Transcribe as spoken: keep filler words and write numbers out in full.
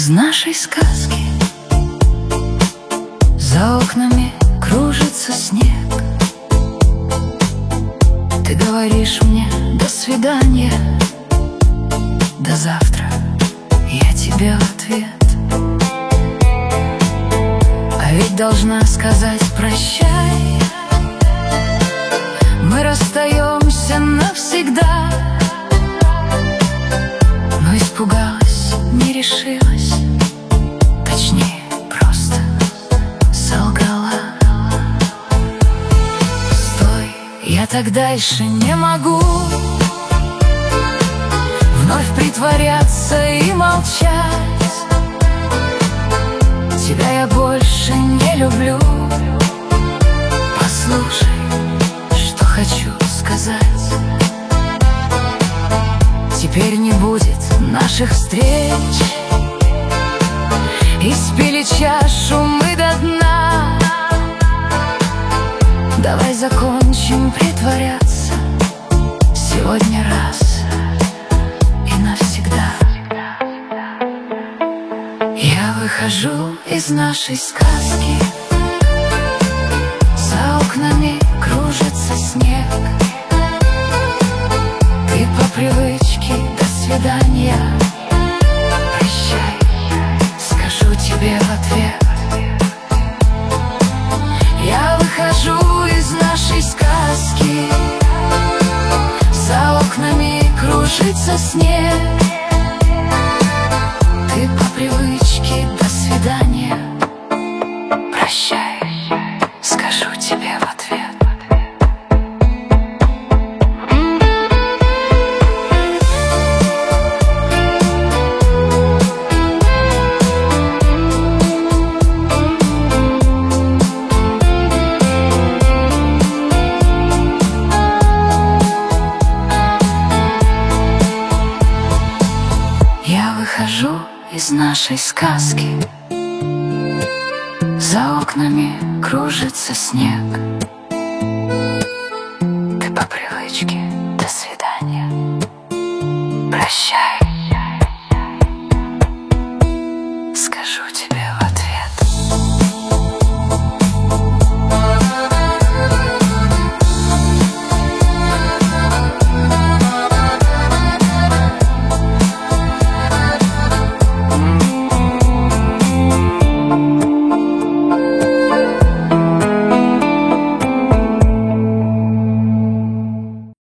из нашей сказки. За окнами кружится снег. Ты говоришь мне до свидания, до завтра. Я тебе в ответ, а ведь должна сказать прощай. Мы расстаемся навсегда. Но испугалась, не решилась, точнее, просто солгала. Стой, я так дальше не могу вновь притворяться и молчать. Тебя я больше не люблю. Послушай, что хочу сказать. Теперь не будет наших встреч. Испили чашу мы до дна. Давай закончим притворяться сегодня раз и навсегда. Я выхожу из нашей сказки. За окнами кружится снег. Ты по привычке до свидания. Прощай, скажу тебе в ответ. Я выхожу из нашей сказки. За окнами кружится снег. Ты по привычке до свидания. Прощай, скажу тебе в ответ. Я выхожу из нашей сказки. За окнами кружится снег.